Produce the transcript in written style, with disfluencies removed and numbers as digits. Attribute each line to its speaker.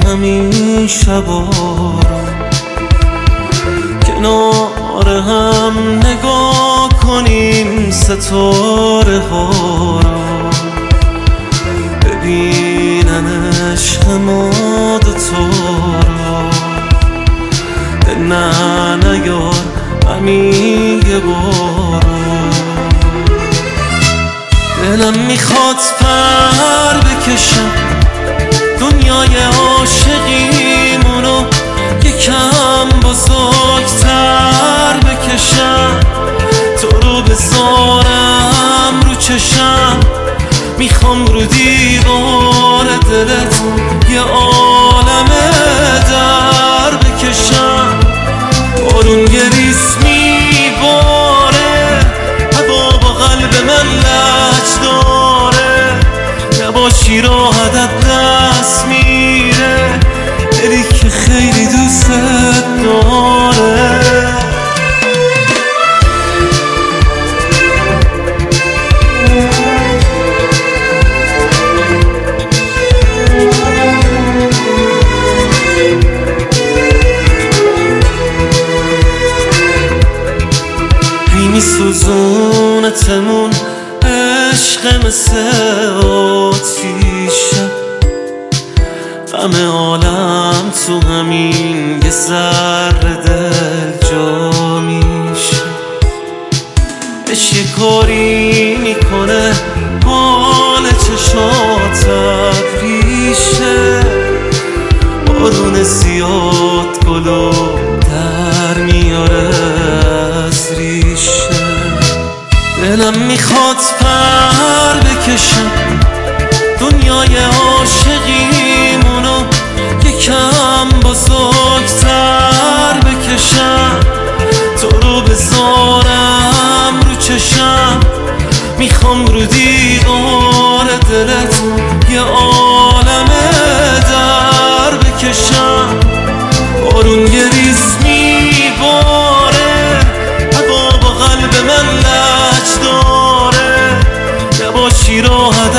Speaker 1: همین شبا رو کنار هم نگاه کنیم، ستاره ها رو ببینن عشق ما دوتا رو. نه نیار همین یه بارو، دلم میخواد پر بکشم دنیای عاشقیمونو یکم بزرگتر بکشم، تو رو بذارم رو چشم، میخوام رو دیوار دلت یه عالم در بکشم. بارون یه ریز میباره، هوا با قلب من لج داره، نباشی راحتت دست میره، دلی که خیلی دوست داره. میسوزونتمون عشق مثل آتیشه، غم عالم تو همین یه ذره دل جا میشه. عشق یه کاری میکنه حال چشات ابریشه، بارون زیاد گلو در میاره از ریشه. دلم میخواد پر بکشم دنیای عاشقیمونو یکم بزرگتر بکشم، تو رو بذارم رو چشم، میخوام رو دیوار دلت یه عالم در بکشم. بارون یه ریز میباره، هوا با قلب من لج داره، نباشی راحت